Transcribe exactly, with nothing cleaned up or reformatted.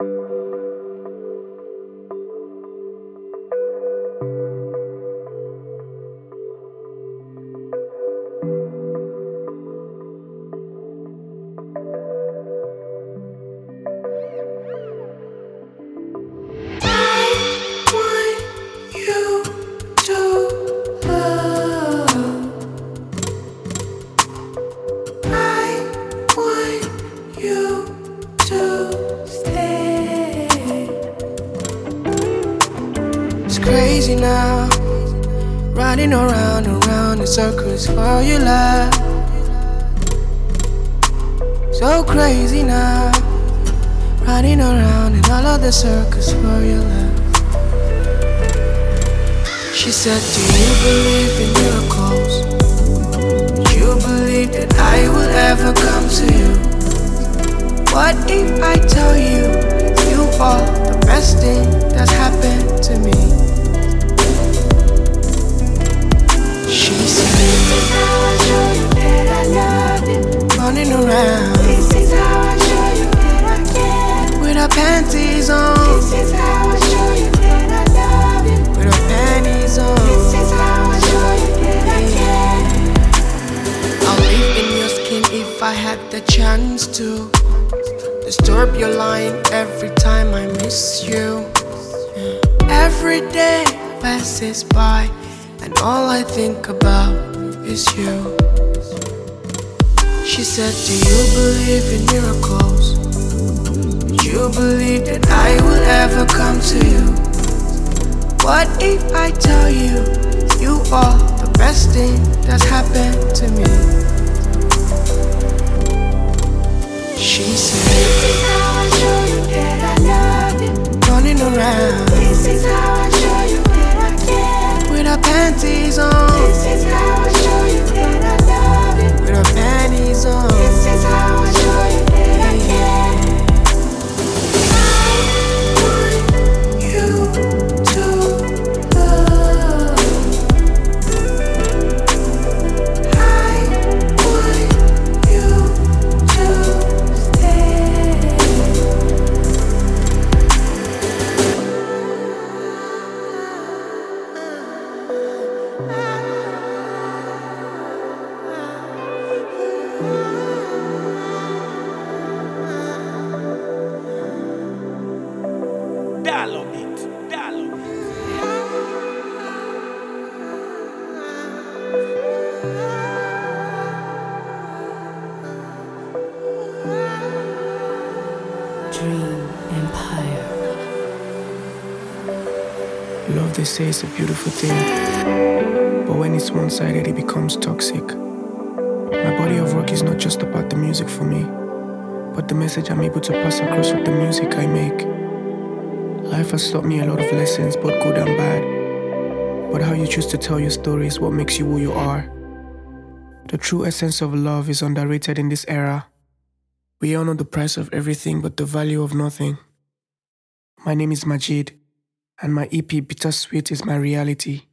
Crazy now, running around and around in circles for your love. So crazy now, running around in all of the circles for your love. She said, do you believe in miracles? Do you believe that I will ever come to you? What if I tell you you are the best thing that's happened to me? She said, this is how I show you that I love you. Running around, this is how I show you that I care. With her panties on, this is how I show you that I love you. With her panties on, this is how I show you that I care. I'll live in your skin if I had the chance to. Disturb your line every time I miss you. Every day passes by and all I think about is you. She said, do you believe in miracles? Do you believe that I will ever come to you? What if I tell you you are the best thing that's happened to me? She said, this is how I show you that I love you. Running around, this is how I show you that I care. With her panties on, this is how I show you that I love you. With her panties on, this is how I show you that I care. I want you to love. I want you to stay. Dialogue it, dialogue it. Dream Empire. Love, they say, is a beautiful thing, but when it's one-sided, it becomes toxic. My body of work is not just about the music for me, but the message I'm able to pass across with the music I make. Life has taught me a lot of lessons, both good and bad. But how you choose to tell your story is what makes you who you are. The true essence of love is underrated in this era. We all know the price of everything but the value of nothing. My name is Majid, and my E P Bittersweet is my reality.